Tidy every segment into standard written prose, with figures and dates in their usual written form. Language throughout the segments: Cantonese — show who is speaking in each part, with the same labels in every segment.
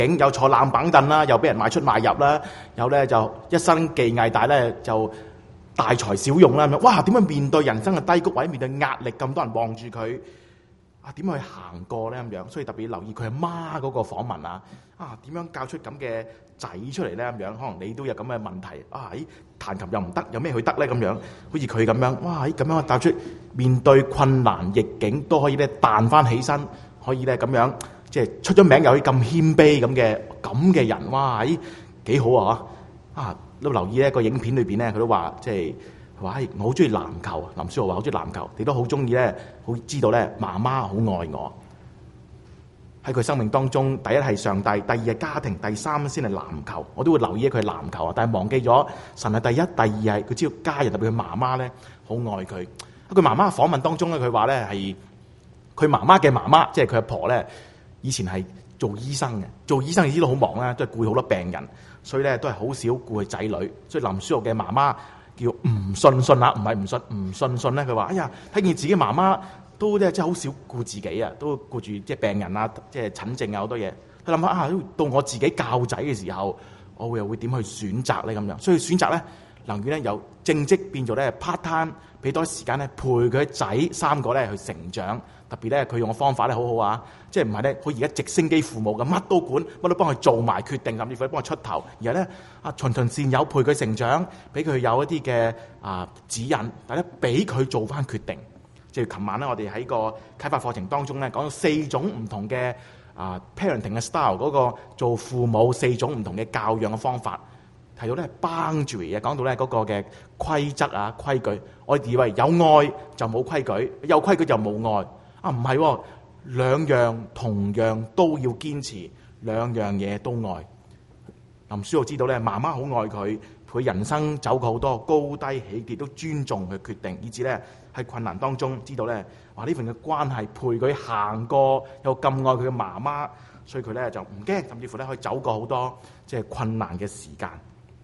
Speaker 1: 有坐冷板凳啦，又俾人賣出賣入啦，有咧就一身技藝，但係咧就大材小用啦咁樣。哇！點樣面對人生嘅低谷，或者面對壓力，咁多人望住佢啊？點樣去行過咧咁樣？所以特別留意佢阿媽嗰個訪問啊！點樣教出咁嘅仔出嚟咧咁樣？可能你都有咁嘅問題啊！彈琴又唔得，有咩去得咧咁樣？好似佢咁樣，哇！咁樣教出面對困難逆境都可以咧彈翻起身，可以咧咁樣。即係出咗名又可以咁謙卑咁嘅人，哇！幾好啊！都留意呢個影片裏邊咧，佢都話即係話我好中意籃球，林書豪話好中意籃球，你都好中意咧，好知道咧媽媽好愛我。喺佢生命當中，第一係上帝，第二係家庭，第三先係籃球。我都會留意佢係籃球啊，但係忘記咗神係第一，第二係佢知道家人，特別佢媽媽咧好愛佢。佢媽媽訪問當中咧，佢話咧係佢媽媽嘅媽媽，即係佢阿婆咧。以前係做醫生嘅，做醫生你知道好忙啦，都係顧好多病人，所以咧都係好少顧佢仔女。所以林書豪嘅媽媽叫吳信啊，唔係唔信，吳信咧，佢話：哎呀，睇見自己媽媽都咧真係好少顧自己啊，都顧住即係病人啊，即係診症啊好多嘢。佢諗下到我自己教仔嘅時候，我又會點去選擇咧咁樣？所以選擇咧，能夠咧由正職變做咧 part time，俾多時間咧陪佢仔3個咧去成長。特別咧，佢用嘅方法咧好好啊！即係唔係咧，佢而家直升機父母咁，乜都管，乜都幫佢做埋決定，甚至乎幫佢出頭。而係咧，循循善誘，陪佢成長，俾佢有一啲嘅指引，但係咧俾佢做翻決定。即係琴晚咧，我哋喺個啟發課程當中咧，講到4種唔同嘅parenting 嘅 style， 嗰個做父母4種唔同嘅教養嘅方法。提到咧 boundary 啊，講到咧嗰個嘅規則啊規矩。我以為有愛就冇規矩，有規矩就冇愛。唔係，兩樣同樣都要堅持，兩樣嘢都愛。林書豪知道咧，媽媽好愛佢，佢人生走過好多高低起跌，都尊重佢決定，以至咧喺困難當中知道咧，哇！呢份嘅關係陪佢行過，又咁愛佢嘅媽媽，所以佢咧就唔驚，甚至乎咧可以走過好多即係困難嘅時間。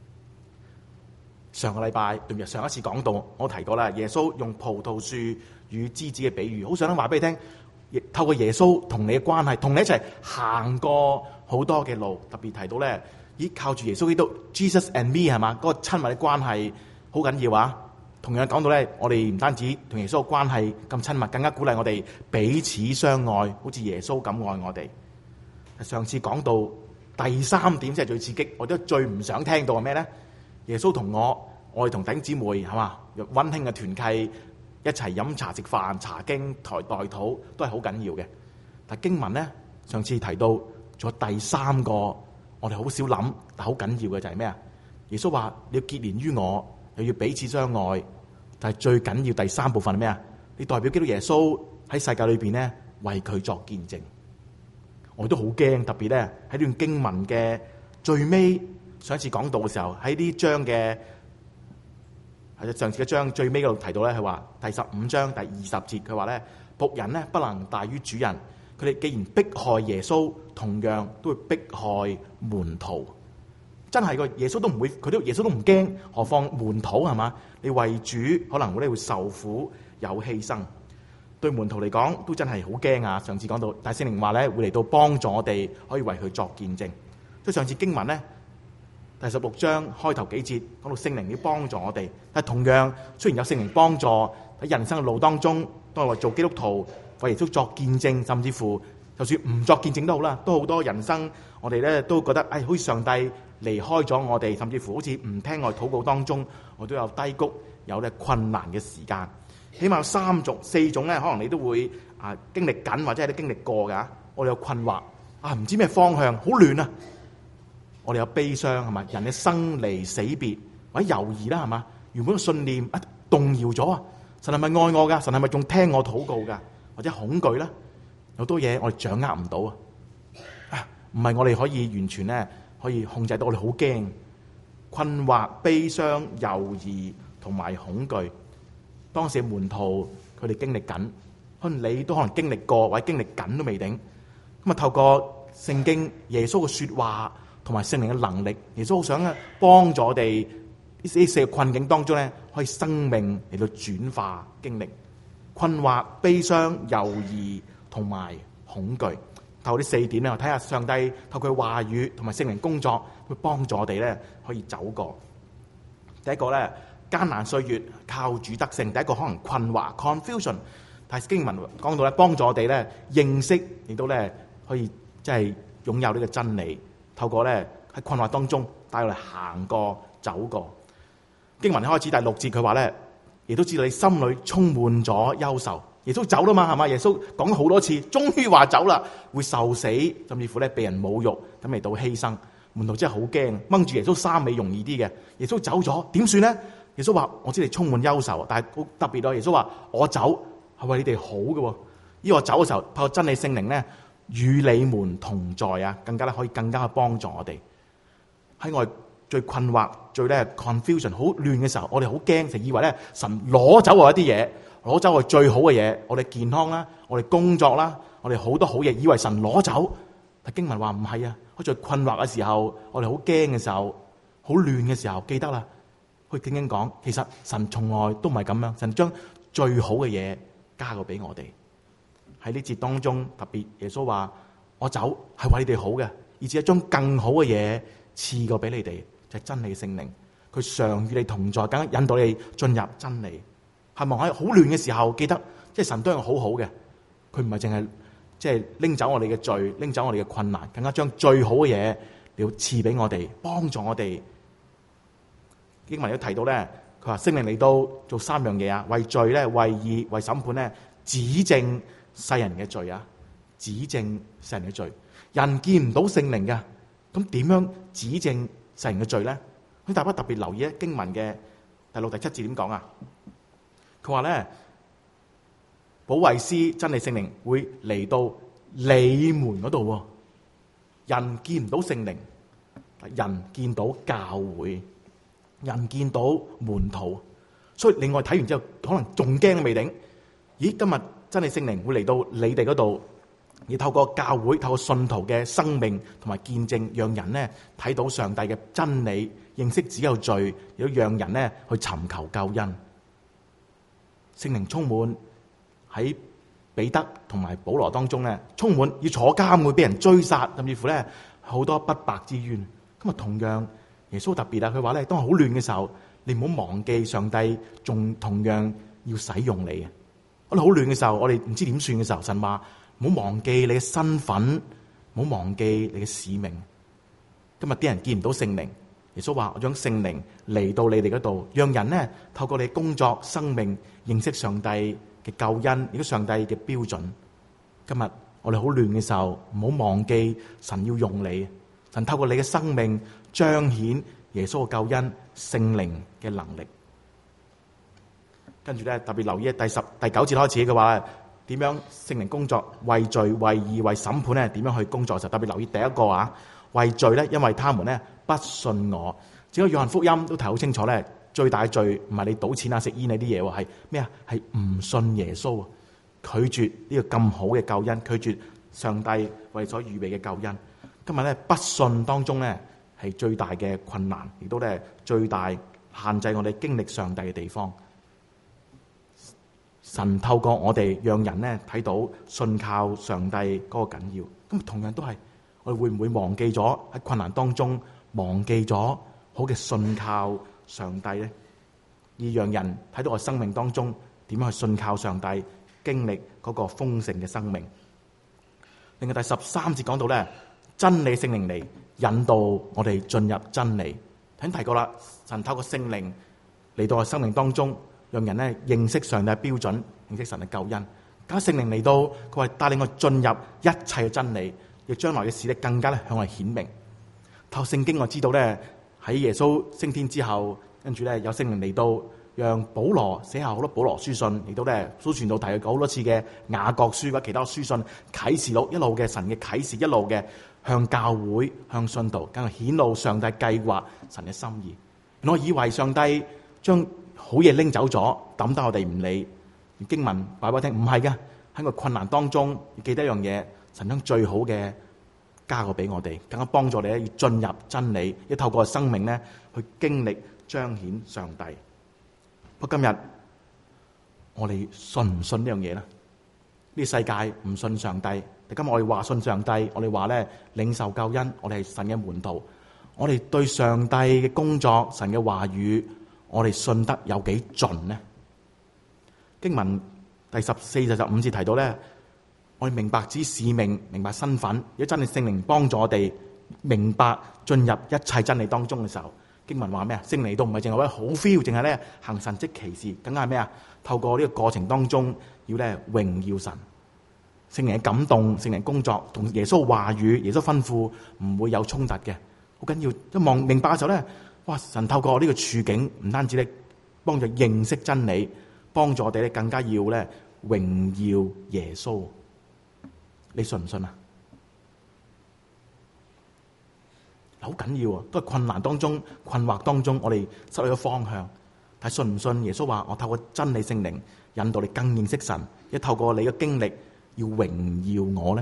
Speaker 1: 上個禮拜上一次講到，我提過啦，耶穌用葡萄樹與枝子嘅比喻，好想話俾你聽，亦透過耶穌同你嘅關係，同你一齊行過好多嘅路，特別提到咧，靠住耶穌基督 Jesus and me 係嘛，嗰個親密嘅關係好緊要啊！同樣講到咧，我哋唔單止同耶穌嘅關係咁親密，更加鼓勵我哋彼此相愛，好似耶穌咁愛我哋。上次講到第3點，即係最刺激，我都最唔想聽到係咩咧？耶穌同我哋同弟兄姊妹係嘛，溫馨嘅團契，一齊飲茶食飯、查經、代禱都係好緊要嘅。但經文咧，上次提到仲有第3個，我哋好少諗，但好緊要嘅就係咩啊？耶穌話你要結連於我，又要彼此相愛，但係最緊要第3部分係咩啊？你代表基督耶穌喺世界裏邊咧，為佢作見證。我都好驚，特別咧喺呢段經文嘅最尾。上一次講到嘅時候，喺呢章嘅上次嘅章最尾嗰度提到咧，係話第15章第20節，佢話咧僕人咧不能大於主人。佢哋既然迫害耶穌，同樣都會迫害門徒。真係個耶穌都唔會，耶穌都唔驚，何況門徒係嘛？你為主可能會受苦有犧牲，對門徒嚟講都真係好驚啊！上次講到，但係聖靈話咧會嚟到幫助我哋，可以為佢作見證。所以上次經文咧。第16章開頭幾節講到聖靈要幫助我哋，但係同樣雖然有聖靈幫助喺人生嘅路當中，當我哋做基督徒為耶穌作見證，甚至乎就算唔作見證都好啦，都好多人生我哋咧都覺得好似上帝離開咗我哋，甚至乎好似唔聽我禱告當中，我都有低谷有咧困難嘅時間。起碼有4種咧，可能你都會經歷緊或者係都經歷過㗎。我哋有困惑唔知咩方向，好亂啊！我哋有悲傷係嘛？人嘅生離死別或者猶豫啦係嘛？原本嘅信念動搖咗啊！神係咪愛我噶？神係咪仲聽我禱告噶？或者恐懼啦，有好多嘢我哋掌握唔到啊！唔係我哋可以完全咧可以控制到，我哋好驚、困惑、悲傷、猶豫同埋恐懼。當時嘅門徒佢哋經歷緊，可能你都可能經歷過或者經歷緊都未定。咁透過聖經耶穌嘅說話。同埋聖靈嘅能力，耶穌好想幫助我哋呢4個困境當中咧，可以生命嚟到轉化經歷困惑、悲傷、猶豫同埋恐懼。 透過呢4點咧，我睇下上帝透過佢話語同埋聖靈工作，會幫助我哋咧可以走過。第一個咧，艱難歲月靠主得勝。第一個可能困惑 confusion， 但係經文講到咧，幫助我哋咧認識，亦都咧可以即係擁有呢個真理。透過咧喺困惑當中帶我哋行過走過。經文開始第6節，佢話咧，亦都知道你心裏充滿咗憂愁。耶穌走啦嘛，係嘛？耶穌講咗好多次，終於話走啦，會受死，甚至乎咧被人侮辱，咁嚟到犧牲。門徒真係好驚，掹住耶穌衫尾容易啲嘅。耶穌走咗，點算咧？耶穌話：我知你充滿憂愁，但係好特別咯。耶穌話：我走係為你哋好嘅。呢個走嘅時候，靠真理聖靈咧與你們同在啊，更加咧可以更加去幫助我哋。喺我哋最困惑、最咧 confusion 好亂嘅時候，我哋好驚，就以為咧神攞走我一啲嘢。攞走我最好嘅嘢，我哋健康啦，我哋工作啦，我哋好多好嘢，以為神攞走。但經文話唔係啊，喺最困惑嘅時候，我哋好驚嘅時候，好亂嘅時候，記得啦，去聽經講，其實神從來都唔係咁樣，神將最好嘅嘢加過俾我哋。喺呢節當中，特別耶穌話：我走係為你哋好嘅，而且將更好嘅嘢賜過俾你哋，就係真理聖靈。佢常與你同在，更加引導你進入真理。係望喺好亂嘅時候，記得即係神都係好好嘅，佢唔係淨係即係拎走我哋嘅罪，拎走我哋嘅困難，更加將最好嘅嘢要賜俾我哋，幫助我哋。經文都提到咧，佢話聖靈嚟到做3樣嘢啊，為罪咧，為義，為審判咧，指正世人嘅罪啊，指正世人嘅罪。人見唔到聖靈嘅，咁點樣指正世人嘅罪咧？咁大家特別留意咧，經文嘅第6、第7節點講啊？佢話咧，保惠師真理聖靈會嚟到你們嗰度。人見唔到聖靈，人見到教會，人見到門徒。所以另外睇完之後，可能仲驚未定。咦，今日真理聖靈會嚟到你哋嗰度，而透過教會，透過信徒嘅生命同埋見證，讓人咧睇到上帝嘅真理，認識只有罪，亦都讓人咧去尋求救恩。聖靈充滿喺彼得同埋保羅當中咧，充滿要坐監，會俾人追殺，甚至乎咧好多不白之冤。咁啊，同樣耶穌特別啊，佢話咧，當好亂嘅時候，你唔好忘記上帝仲同樣要使用你嘅。我哋好亂嘅時候，我哋唔知點算嘅時候，神話唔好忘記你嘅身份，唔好忘記你嘅使命。今日啲人見唔到聖靈。耶穌話：我將聖靈嚟到你哋嗰度，讓人呢透過你工作、生命認識上帝嘅救恩，亦都上帝嘅標準。今日我哋好亂嘅時候，唔好忘記神要用你，神透過你嘅生命彰顯耶穌嘅救恩、聖靈嘅能力。跟住咧特別留意第9節開始嘅話，點樣聖靈工作為罪、為義、為審判咧？點樣去工作？就特別留意第一個啊，為罪咧，因為他們咧不信我。整個約翰福音都提好清楚咧，最大罪唔係你賭錢啊、食煙呢啲嘢喎，係咩啊？係唔信耶穌，拒絕呢個咁好嘅救恩，拒絕上帝為所預備嘅救恩。今日咧不信當中咧係最大嘅困難，亦都咧最大限制我哋經歷上帝嘅地方。神透過我哋，讓人咧睇到信靠上帝嗰個緊要。咁同樣都係，我哋會唔會忘記咗喺困難當中忘記咗好嘅信靠上帝咧？而讓人睇到我生命當中點樣去信靠上帝，經歷嗰個豐盛嘅生命。另外第13節講到咧，真理聖靈嚟引導我哋進入真理。頭先提過啦，神透過聖靈嚟到我生命當中，讓人咧認識上帝嘅標準，認識神嘅救恩。咁聖靈嚟到，佢話帶領我進入一切嘅真理，亦將來嘅事咧更加咧向我顯明。透過聖經我知道咧，喺耶穌升天之後，跟住咧有聖靈嚟到，讓保羅寫下好多保羅書信，亦都咧都傳道提過好多次嘅雅各書或者其他書信、啟示錄，一路嘅神嘅啟示，一路嘅向教會、向信徒，更係顯露上帝計劃、神嘅心意。我以為上帝將好嘢拎走咗，抌得我哋唔理。經文話俾我聽，唔係嘅，喺個困難當中，要記得一樣嘢，神將最好嘅加過俾我哋，更加幫助你咧，要進入真理，要透過生命咧去經歷彰顯上帝。不過今日我哋信唔信呢樣嘢咧？呢個世界唔信上帝， 今日我哋話信上帝，我哋話咧領受救恩，我哋係神嘅門徒，我哋對上帝嘅工作、神嘅話語，我哋信得有幾盡呢？經文第14、15節提到咧，我哋明白自己使命，明白身份，如果真係聖靈幫助我哋明白進入一切真理當中嘅時候，經文話咩啊？聖靈都唔係淨係話好 feel，淨係咧行神蹟奇事，更加係咩啊？透過呢個過程當中，要咧榮耀神，聖靈嘅感動，聖靈工作同耶穌話語、耶穌吩咐唔會有衝突嘅，好緊要。一望明白嘅時候咧，哇！神透過呢個處境，唔單止咧幫助認識真理，幫助我哋咧更加要咧榮耀耶穌。你信唔信啊？好緊要啊！都係困難當中、困惑當中，我哋失去咗方向。但係信唔信？耶穌話：我透過真理聖靈引導你更認識神，一透過你嘅經歷要榮耀我咧。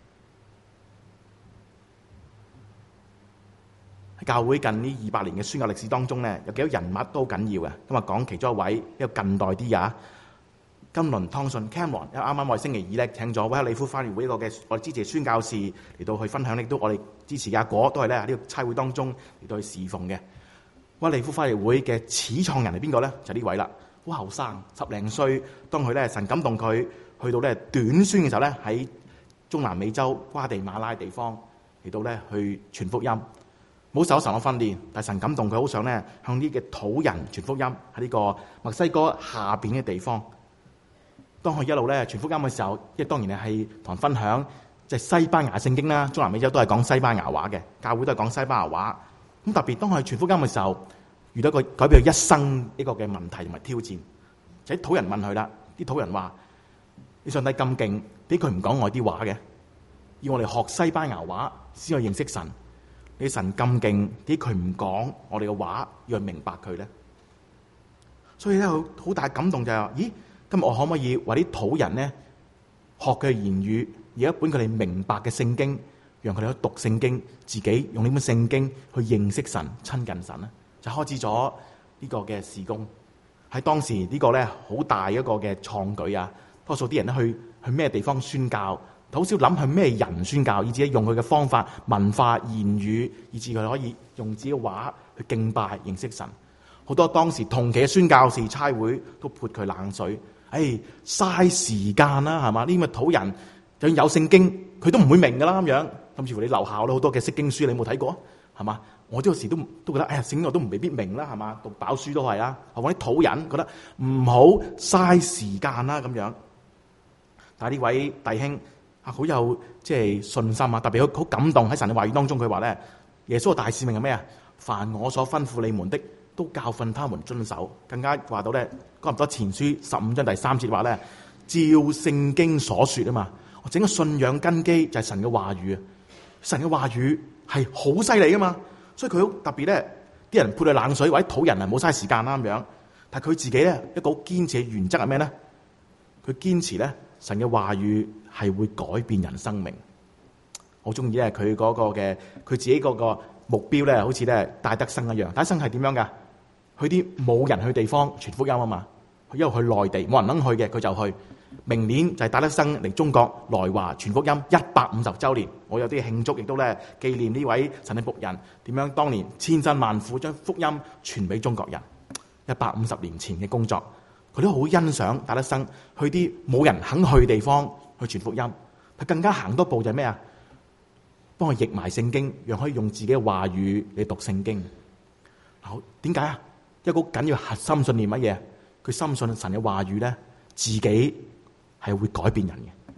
Speaker 1: 喺教會近呢200年嘅宣教歷史當中咧，有幾多人物都好緊要嘅。今日講其中一位，一個近代啲啊，金輪湯信 Cameron， 因為啱啱我哋星期二咧請咗威克里夫花園會一個嘅我哋支持宣教士嚟到去分享，亦都我哋支持嘅阿果都係咧喺呢個差會當中嚟到去侍奉嘅。威克里夫花園會嘅始創人係邊個咧？就係呢位啦，好後生，10零歲。當佢咧神感動佢去到咧短宣嘅時候咧，喺中南美洲瓜地馬拉地方嚟到咧去傳福音，冇受神嘅訓練，但係神感動佢好想咧向呢嘅土人傳福音，喺呢個墨西哥下邊嘅地方。當佢一路咧傳福音嘅時候，即係當然係同人分享即係西班牙聖經啦。中南美洲都係講西班牙話嘅，教會都係講西班牙話。咁特別當佢傳福音嘅時候，遇到一個改變佢一生一個嘅問題同埋挑戰。就喺土人問佢啦，啲土人話：你上帝咁勁，俾佢唔講我啲話嘅，要我哋學西班牙話先可以認識神。你神咁勁，俾佢唔講我哋嘅話，要去明白佢咧。所以咧，好大感動就係話：咦，今日我可唔可以為啲土人咧學佢嘅言語，而一本佢哋明白嘅聖經，讓佢哋去讀聖經，自己用呢本聖經去認識神、親近神咧，就開始咗呢個嘅事工。喺當時呢個咧好大一個嘅創舉啊！多數啲人咧去咩地方宣教，好少諗去咩人宣教，以至用佢嘅方法、文化、言語，以至佢可以用自己嘅話去敬拜、認識神。好多當時同期嘅宣教士差會都潑佢冷水，嘥時間啦，係嘛？呢啲土人就算有聖經，佢都唔會明噶啦咁樣。甚至乎你留校好多嘅釋經書，你有冇睇過？係嘛？我有時都覺得，聖經我都未必明啦，係嘛？讀飽書都係啦。何況啲土人覺得唔好嘥時間啦咁樣。但係呢位弟兄好有即係信心啊，特別好感動喺神嘅話語當中，佢話咧，耶穌嘅大使命係咩啊？凡我所吩咐你們的，都教訓他們遵守。更加話到咧，哥林多前書15章第3節話咧，照聖經所說啊嘛。我整個信仰根基就係神嘅話語啊。神嘅話語係好犀利噶嘛，所以佢好特別咧。啲人潑佢冷水或者土人啊，冇嘥時間啦咁樣。但係佢自己咧一個好堅持嘅原則係咩咧？佢堅持咧神嘅話語係會改變人生命。好中意咧佢嗰個嘅佢自己嗰個目標咧，好似咧戴德生一樣。戴德生係點樣噶？去啲冇人去地方傳福音啊嘛。佢一路去內地冇人能去嘅，佢就去。明年就係戴德生嚟中國來華傳福音150週年，我有啲慶祝，亦都咧紀念呢位神嘅僕人點樣當年千辛萬苦將福音傳俾中國人。150年前嘅工作，佢都好欣賞戴德生去啲冇人肯去嘅地方去傳福音。佢更加行多步就係咩啊？幫佢譯埋聖經，讓可以用自己嘅話語嚟讀聖經。好，點解啊？一個好緊要核心信念乜嘢？佢深信神嘅話語咧，自己係會改變人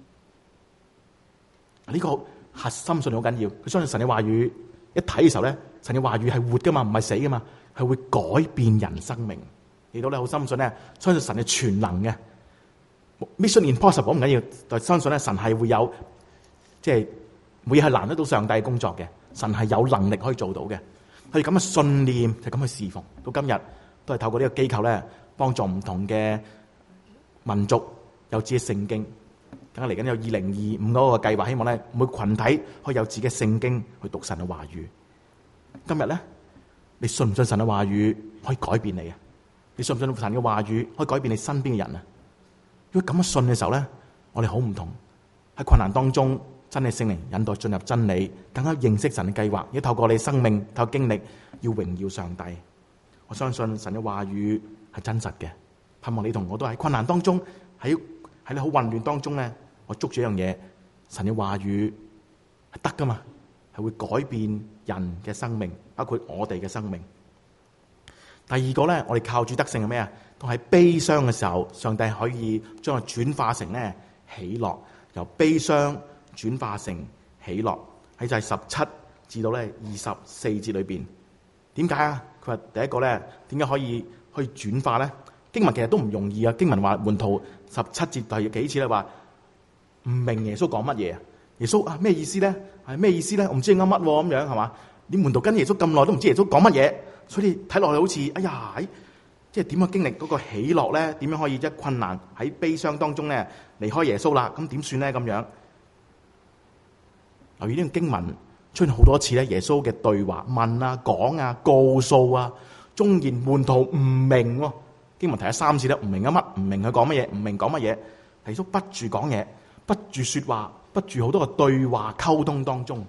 Speaker 1: 嘅。呢個核心信念好緊要。佢相信神嘅話語，一睇嘅時候咧，神嘅話語係活噶嘛，唔係死噶嘛，係會改變人生命。嚟到咧好深信咧，相信神係全能嘅。Mission Impossible 唔緊要，但係相信咧神係會有，即係每嘢係難得到上帝工作嘅。神係有能力可以做到嘅。佢哋咁嘅信念就咁去侍奉，到今日都係透過呢個機構咧，幫助唔同嘅民族有自己聖經。梗係嚟緊有2025嗰個計劃，希望咧每個群體可以有自己聖經去讀神嘅話語。今日咧，你信唔信神嘅話語可以改變你啊？你信唔信神嘅話語可以改變你身邊嘅人啊？如果咁樣信嘅時候咧，我哋好唔同。喺困難當中， 真係聖靈引導進入真理，更加認識神嘅計劃，要透過你生命，透過經歷，要榮耀上帝。我相信神嘅話語係真實嘅，盼望你同我都喺困難當中，喺你好混亂當中咧，我捉住一樣嘢，神嘅話語係得噶嘛，係會改變人嘅生命，包括我哋嘅生命。第二個咧，我哋靠主得勝係咩啊？當喺悲傷嘅時候，上帝可以將佢轉化成咧喜樂，由悲傷轉化成喜樂。喺就係17至到咧24節裏邊，點解啊？佢話第一個咧，點解可以轉化咧？經文其實都唔容易啊。經文話門徒17節第幾次咧話唔明耶穌講乜嘢啊？耶穌啊咩意思咧？係咩意思咧？我唔知你啱乜咁樣係嘛？啲門徒跟耶穌咁耐都唔知耶穌講乜嘢，所以睇落去好似哎呀，即係點樣經歷嗰個喜樂咧？點樣可以一困難喺悲傷當中咧離開耶穌啦？咁點算咧？咁樣留意呢個經文出現好多次咧，耶穌嘅對話問啊、講啊、告訴啊，縱然門徒唔明喎，經文提咗3次咧，唔明乜，唔明佢講乜嘢，唔明講乜嘢，耶穌不住講嘢，不住說話，不住好多個對話溝通當中。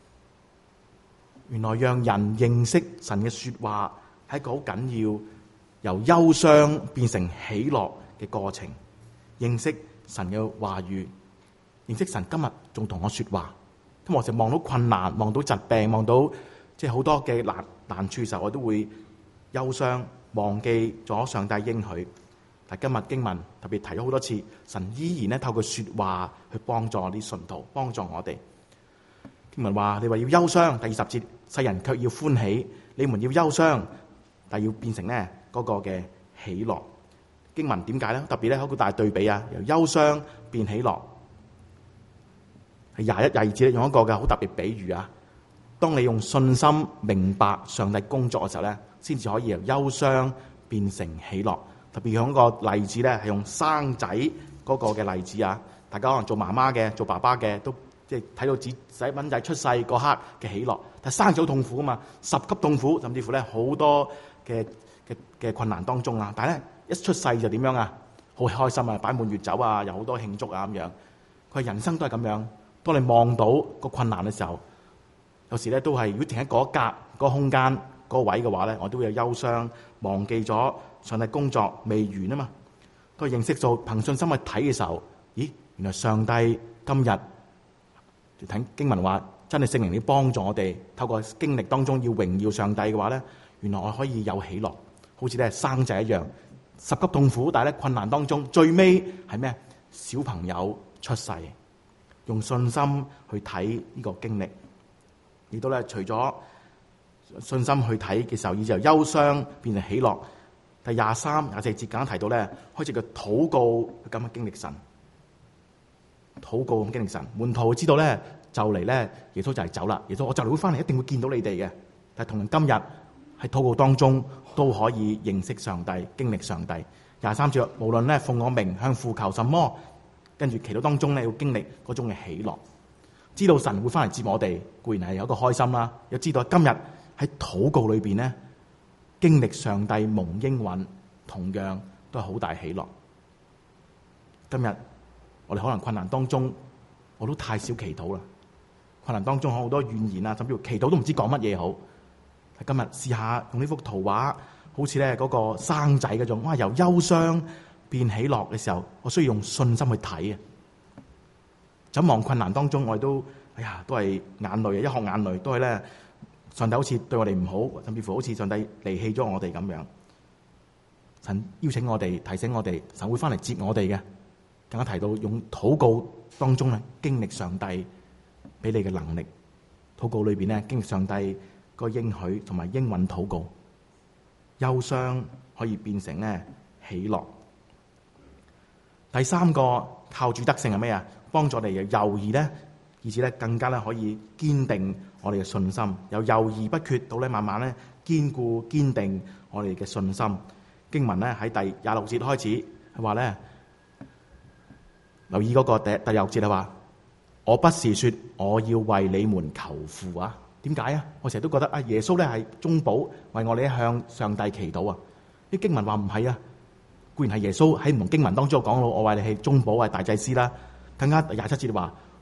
Speaker 1: 原來讓人認識神嘅說話係一個好緊要，由憂傷變成喜樂嘅過程。認識神嘅話語，認識神今日仲同我說話。咁我就望到困難，望到疾病，望到即係好多嘅難處嘅時候，我都會憂傷，忘記咗上帝應許。但今日經文特別提咗好多次，神依然咧透過說話去幫助啲信徒，幫助我哋。經文話：你話要憂傷，第20節，世人卻要歡喜；你們要憂傷，但要變成咧嗰個嘅喜樂。經文點解咧？特別咧，好個大對比啊！由憂傷變喜樂。係21、22節咧，用一個嘅好特別比喻啊！當你用信心明白上帝工作嘅時候咧，先至可以由憂傷變成喜樂。特別用一個例子咧，係用生仔嗰個嘅例子啊！大家可能做媽媽嘅、做爸爸嘅，都即係睇到細蚊仔出世嗰刻嘅喜樂。但係生仔好痛苦啊嘛，10級痛苦，甚至乎咧好多嘅困難當中啊！但係咧一出世就點樣啊？好開心啊，擺滿月酒啊，有好多慶祝啊咁樣。佢人生都係咁樣。當你望到個困難嘅時候，有時咧都係如果停喺嗰格、嗰個空間、嗰個位嘅話咧，我都會有憂傷，忘記咗上帝工作未完啊嘛。當認識到憑信心去睇嘅時候，咦，原來上帝今日睇經文話，真係聖靈要幫助我哋，透過經歷當中要榮耀上帝嘅話咧，原來我可以有喜樂，好似咧生仔一樣，10級痛苦，但係咧困難當中最尾係咩？小朋友出世。用信心去睇呢個經歷，亦都咧除咗信心去睇嘅時候，以就憂傷變成喜樂。第23、24節簡單提到咧，開始個禱告咁嘅經歷神，禱告咁經歷神。門徒知道咧就嚟咧，耶穌就嚟走啦。耶穌我就嚟會翻嚟，一定會見到你哋嘅。但係同今日喺禱告當中都可以認識上帝，經歷上帝。23節，無論咧奉我名向父求什麼。跟住祈禱當中咧，要經歷嗰種嘅喜樂，知道神會翻嚟接我哋，固然係有一個開心啦。又知道今日喺禱告裏邊咧，經歷上帝蒙應允，同樣都係好大喜樂。今日我哋可能困難當中，我都太少祈禱啦。困難當中好多怨言啊，甚至乎祈禱都唔知講乜嘢好。今日試下用呢幅圖畫，好似咧嗰個生仔嗰種，哇，由憂傷變喜樂嘅時候，我需要用信心去睇啊！怎望困難當中，我哋都哎呀，都係眼淚啊，一殼眼淚，都係咧上帝好似對我哋唔好，甚至乎好似上帝離棄咗我哋咁樣。神邀請我哋，提醒我哋，神會翻嚟接我哋嘅。更加提到用禱告當中咧，經歷上帝俾你嘅能力。禱告裏邊咧，經歷上帝個應許同埋應允禱告，憂傷可以變成咧喜樂。第3個靠主得勝係咩啊？幫助我哋由猶豫咧，以至咧更加咧可以堅定我哋嘅信心，由猶豫不決到咧慢慢咧堅固堅定我哋嘅信心。經文咧喺第26節開始係話咧，留意嗰個第26節係話，我不是說我要為你們求父啊？點解啊？我成日都覺得啊，耶穌咧係中保，為我哋向上帝祈禱啊。啲經文話唔係啊。固然係耶穌喺唔同經文當中講到，我話你係中保係大祭司啦，更加27節話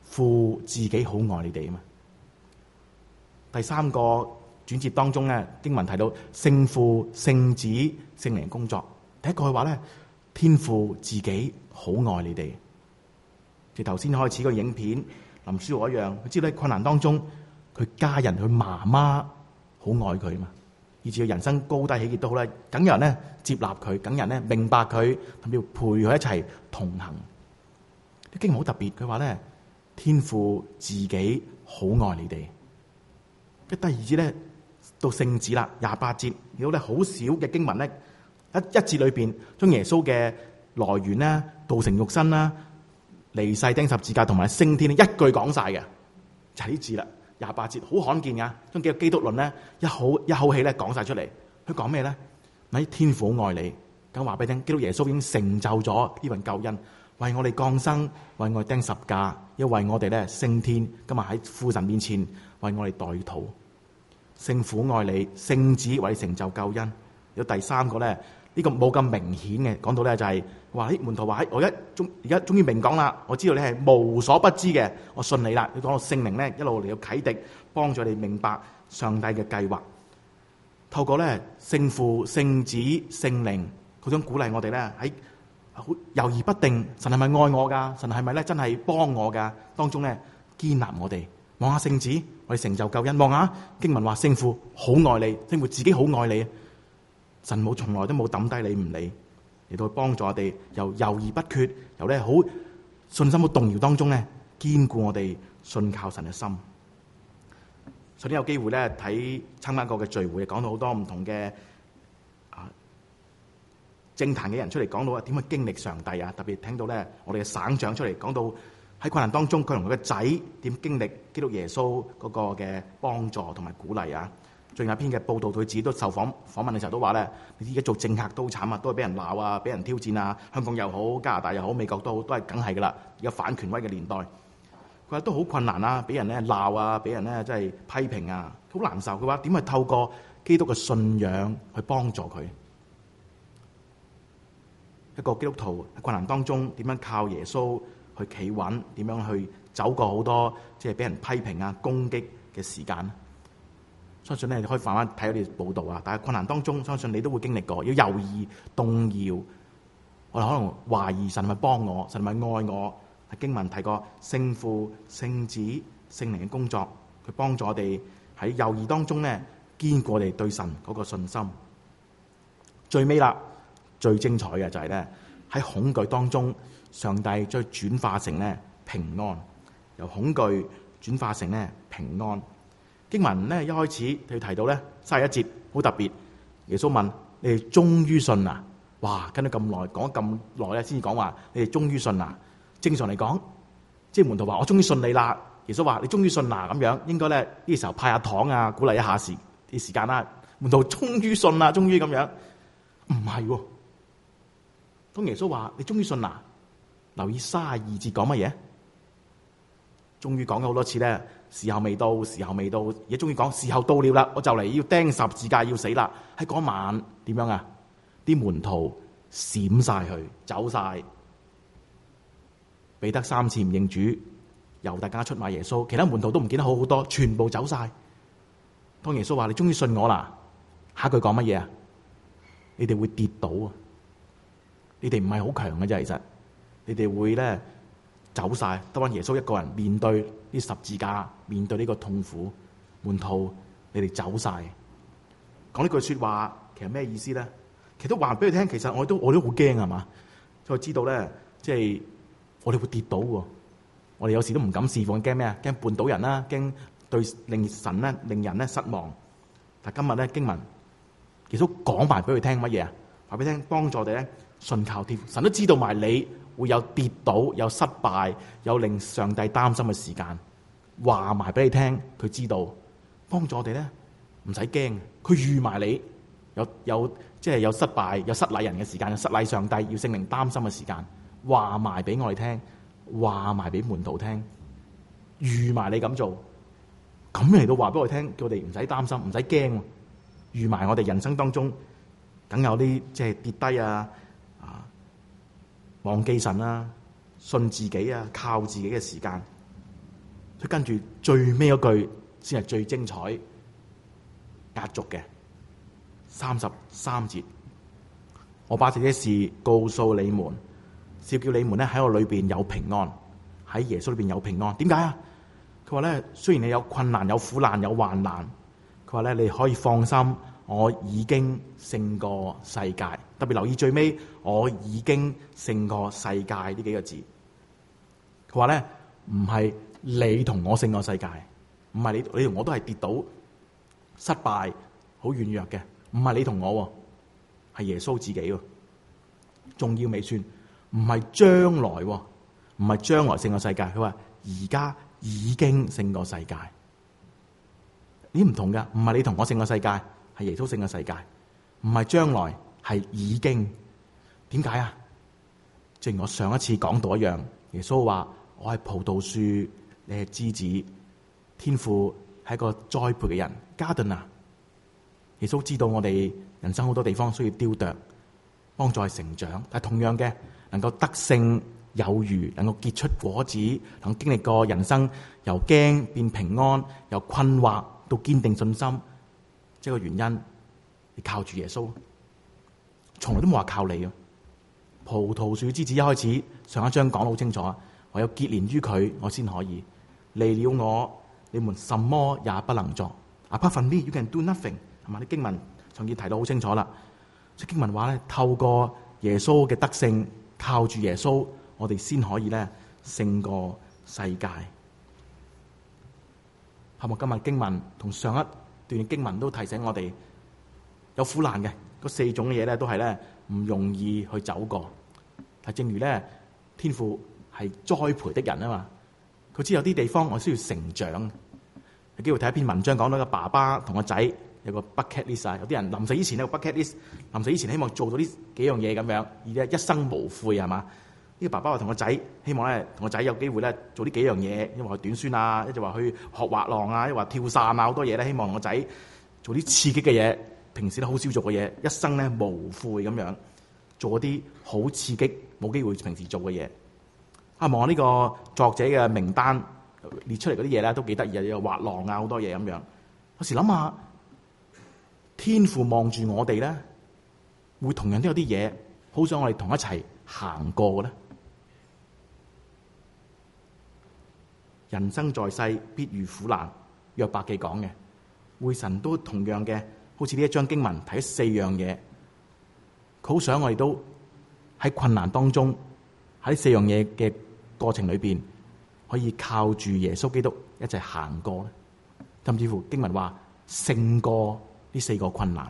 Speaker 1: 父自己好愛你哋啊嘛。第三個轉折當中咧，經文提到聖父、聖子、聖靈工作。第一個嘅話咧，天父自己好愛你哋。即係頭先開始個影片林書豪一樣，佢知道喺困難當中，佢家人佢媽媽好愛佢嘛，以至佢人生高低起跌都好咧，梗有人咧接納佢，梗有人咧明白佢，同埋陪佢一齊同行。啲經文好特別，佢話咧，天父自己好愛你哋。第二節咧到聖子啦，28節，見到咧好少嘅經文咧，一節裏邊將耶穌嘅來源啦、道成肉身啦、離世釘十字架同埋升天一句講晒嘅，就係呢字啦。28節好罕見噶，將幾個基督論咧一口氣咧講晒出嚟。佢講咩咧？喺天父好愛你，咁話俾你聽，基督耶穌已經成就咗呢份救恩，為我哋降生，為我哋釘十架，又為我哋咧升天。今日喺父神面前為我哋代禱。聖父愛你，聖子為你成就救恩。有第三個咧，呢個冇咁明顯嘅，講到咧就係話啲門徒話：我而家終於明講啦，我知道你係無所不知嘅，我信你啦。你講到聖靈咧一路嚟到啟迪，幫助你明白上帝嘅計劃。透過咧聖父、聖子、聖靈，佢想鼓勵我哋咧喺猶豫不定，神係咪愛我噶？神係咪咧真係幫我噶？當中咧堅立我哋。望下聖子為成就救恩，望下經文話聖父好愛你，聖父自己好愛你，神冇從來都冇抌低你唔理，嚟到幫助我哋由猶豫不決，由咧好信心好動搖當中咧堅固我哋信靠神嘅心。曾經有機會咧睇參加過嘅聚會，講到好多唔同嘅政壇嘅人出嚟講到啊點去經歷上帝啊，特別聽到咧我哋嘅省長出嚟講到喺困難當中，佢同佢嘅仔點經歷基督耶穌嗰個嘅幫助同埋鼓勵啊！最近有篇嘅報道，佢自己都受訪問嘅時候都話咧，你而家做政客都好慘啊，都係俾人鬧啊，俾人挑戰啊，香港又好，加拿大又好，美國都好，都係梗係噶啦！而家反權威嘅年代，佢話都好困難啊，俾人咧鬧啊，俾人咧真係批評啊，好難受。佢話點去透過基督嘅信仰去幫助佢？一個基督徒喺困難當中點樣靠耶穌去企穩，點樣去走過好多即係俾人批評啊、攻擊嘅時間？相信咧你可以翻翻睇我哋報道啊。但係困難當中，相信你都會經歷過，要猶豫、動搖，我哋可能懷疑神係咪幫我，神係咪愛我？係經文提過聖父、聖子、聖靈嘅工作，佢幫助我哋喺猶豫當中咧堅固我哋對神嗰個信心。最尾啦，最精彩嘅就係咧喺恐懼當中，上帝將轉化成咧平安，由恐懼轉化成咧平安。經文咧一開始佢提到咧31節好特別，耶穌問你哋終於信啊！哇，跟咗咁耐，講咗咁耐咧，先至講話你哋終於信啊！正常嚟講，即係門徒話我終於信你啦。耶穌話你終於信啦，咁樣應該咧呢個時候派下糖啊，鼓勵一下啲時間啦。門徒終於信啦，終於咁樣，唔係喎。當耶穌話你終於信啦，留意32節講乜嘢？終於講咗好多次咧，時候未到，時候未到，而家終於講時候到了啦，我就嚟要釘十字架要死啦。喺嗰晚點樣啊？啲門徒閃晒去，走晒。彼得3次唔認主，猶大家出賣耶穌，其他門徒都唔見得好多，全部走晒。當耶穌話你終於信我啦，下一句講乜嘢啊？你哋會跌倒啊！你哋唔係好強嘅啫，其實你哋會咧走晒，得返耶穌一個人面對呢十字架，面對呢個痛苦。門徒，你哋走晒。講呢句說話，其實咩意思咧？其實都話俾佢聽，其實我都好驚係嘛，就知道咧，即係我哋會跌倒喎。我哋有時都唔敢侍奉，驚咩啊？驚絆倒人啦，驚對令神咧、令人咧失望。但今日咧經文，耶穌講埋俾佢聽乜嘢啊？話俾佢聽，幫助我哋咧信靠天父。神都知道埋你會有跌倒、有失敗、有令上帝擔心嘅時間，話埋俾你聽，佢知道幫助我哋咧，唔使驚。佢預埋你有即係有失敗、有失禮人嘅時間，有失禮上帝、要聖靈擔心嘅時間，話埋俾我哋聽，話埋俾門徒聽，預埋你咁做，咁嚟到話俾我哋聽，叫我哋唔使擔心，唔使驚，預埋我哋人生當中梗有啲即係跌低啊，忘記神啊，信自己啊，靠自己嘅時間， 所以跟住最尾嗰句先係最精彩壓軸嘅33節。我把這些事告訴你們，是要叫你們咧喺我裏邊有平安，喺耶穌裏邊有平安。點解啊？佢話咧，雖然你有困難、有苦難、有患難，佢話咧你可以放心，我已經勝過世界。特別留意最尾，我已經勝過世界呢幾個字。佢話咧，唔係你同我勝過世界，唔係你同我都係跌倒、失敗、好軟弱嘅，唔係你同我，係耶穌自己。仲要未算，唔係將來，唔係將來勝過世界。佢話而家已經勝過世界，呢唔同噶，唔係你同我勝過世界，係耶穌勝過世界，唔係將來，係已經。點解啊？正如我上一次講到一樣，耶穌話我係葡萄樹，你係枝子，天父係一個栽培嘅人。Gardener，耶穌知道我哋人生好多地方需要雕琢，幫助係成長，但係同樣嘅能夠得勝有餘，能夠結出果子，能夠經歷過人生由驚變平安，由困惑到堅定信心，即係個原因，你靠住耶穌，從來都冇話靠你。葡萄樹枝子一開始上一章講得好清楚，唯有結連於佢，我先可以。離了我，你們什麼也不能做。Apart from me, you can do nothing。係嘛？啲經文上次提到好清楚啦。即經文話咧，透過耶穌嘅得勝，靠住耶穌，我哋先可以咧勝過世界。係咪？今日經文同上一段經文都提醒我哋，有苦難嘅嗰4種嘢咧，都係咧唔容易去走過。但正如咧，天父係栽培的人啊嘛，佢知有啲地方我需要成長。有機會睇一篇文章，講到個爸爸同個仔有個 bucket list 啊，有啲人臨死以前有個 bucket list， 臨死以前希望做到呢幾樣嘢咁樣，而咧一生無悔係嘛？呢個爸爸話同個仔希望咧，同個仔有機會咧做呢幾樣嘢，因為話短宣啊，一就話去學滑浪啊，一話跳傘啊，好多嘢咧，希望同個仔做啲刺激嘅嘢，平時都好少做嘅嘢，一生咧無悔咁樣做啲好刺激冇機會平時做嘅嘢。啊，望下呢個作者嘅名單列出嚟嗰啲嘢咧，都幾得意啊！有滑浪啊，好多嘢咁樣。有時諗下，天父望住我哋咧，會同樣都有啲嘢，好想我哋同一齊行過嘅咧。人生在世必遇苦難，約伯記講嘅，會神都同樣嘅，好似呢一章經文睇4樣嘢，佢好想我哋都喺困難當中，喺4樣嘢嘅過程裏邊，可以靠住耶穌基督一齊行過咧，甚至乎經文話勝過呢4個困難。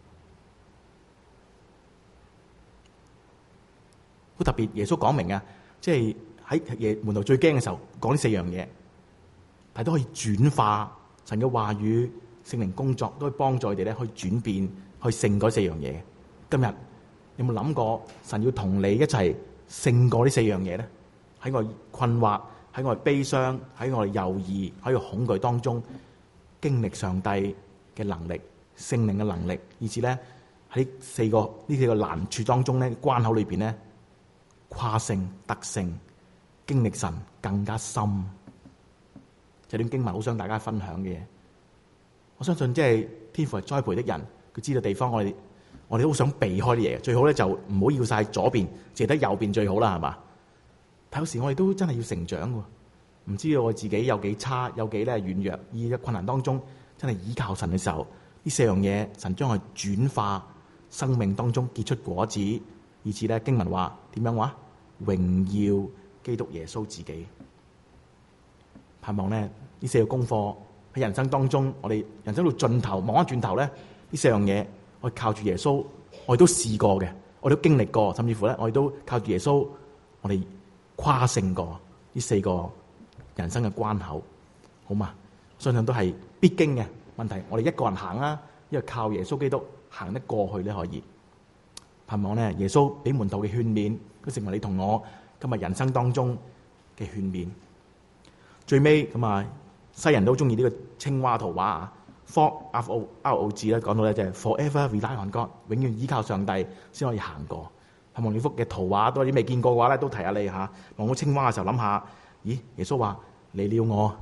Speaker 1: 好特別，耶穌講明啊，即係喺門徒最驚嘅時候講呢4樣嘢，但都可以轉化神嘅話語、聖靈工作，都可以幫助佢哋咧去轉變，去勝嗰4樣嘢。今日有冇諗過神要同你一齊勝過呢4樣嘢咧？喺我困惑、喺我悲傷、喺我猶豫、喺個恐懼當中，經歷上帝嘅能力、聖靈嘅能力，以至咧喺呢4個難處當中咧，關口裏邊咧跨勝得勝，經歷神更加深。這段經文好想大家分享嘅嘢，我相信即係天父係栽培的人，佢知道地方我哋都好想避開啲嘢，最好咧就唔好要晒左邊，淨係得右邊最好啦，係嘛？但有時我哋都真係要成長喎，唔知道我自己有幾差，有幾咧軟弱，而喺困難當中真係依靠神嘅時候，呢4樣嘢神將佢轉化生命當中結出果子，以至咧經文話點樣話？榮耀基督耶穌自己。盼望咧呢4個功課喺人生當中，我哋人生到盡頭望翻轉頭咧，呢4樣嘢我哋靠住耶穌，我哋都試過嘅，我哋都經歷過，甚至乎咧我哋都靠住耶穌，我哋跨勝過呢4個人生嘅關口，好嘛？相信都係必經嘅問題。我哋一個人行啊，因為靠耶穌基督行得過去咧，可以盼望咧耶穌俾門徒嘅勸勉，都成為你同我今日人生當中嘅勸勉。最尾咁啊，西人都中意呢個青蛙圖畫啊 ，FOREVER 咧講到咧就係 Forever rely on God， 永遠依靠上帝先可以行過。盼望呢幅嘅圖畫都有啲未見過嘅話咧，都提下你嚇。望到青蛙嘅時候諗下，咦？耶穌話離了我，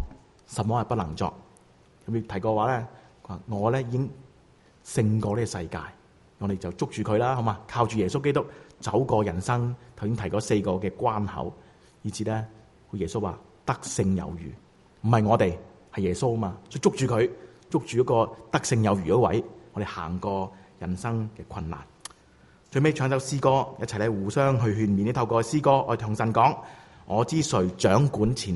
Speaker 1: 什麼係不能作。咁你提過話咧，我咧已經勝過呢個世界，我哋就捉住佢啦，好嘛？靠住耶穌基督走過人生頭先提過4個嘅關口，以至咧，耶穌話得勝有餘，唔係我哋，係耶穌啊嘛，所以捉住佢，捉住一個得勝有餘嗰位，我哋行過人生嘅困難。最尾唱首詩歌，一齊嚟互相去勸勉。透過詩歌，我哋同神講：我知誰掌管前